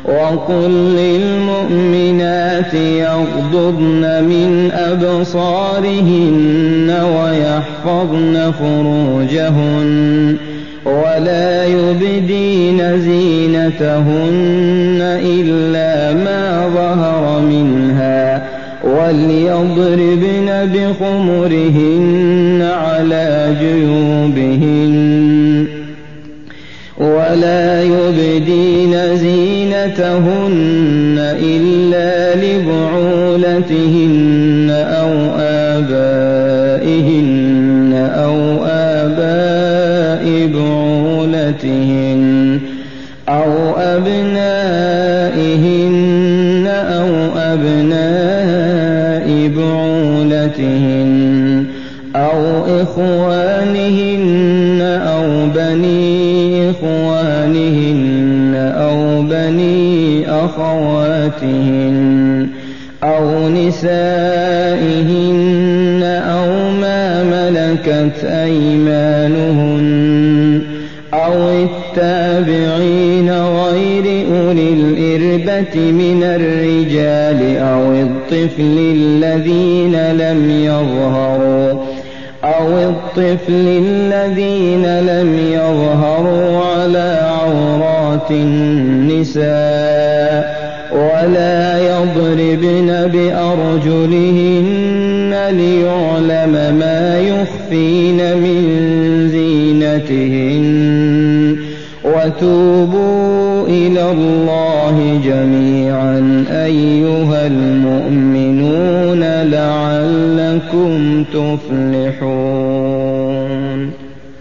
وقل للمؤمنات يغضضن من أبصارهن ويحفظن فروجهن ولا يبدين زينتهن إلا ما ظهر منها وليضربن بخمرهن على جيوبهن ولا يبدين زينتهن إلا لبعولتهن أو آباء بعولتهن أو أبنائهن أو أبناء بعولتهن أو إخوانهن أو بني إخوانهن أو بني أخواتهن أو نسائهن أو ما ملكت أيمانهن أو التابعين غير أولي الإربة من الرجال أو الطفل الذين لم يظهروا على عورات النساء ولا يضربن بأرجلهن ليعلم ما يخفين من زينتهن وتوبوا إلى الله جميعا أيها المؤمنون لعلكم تفلحون.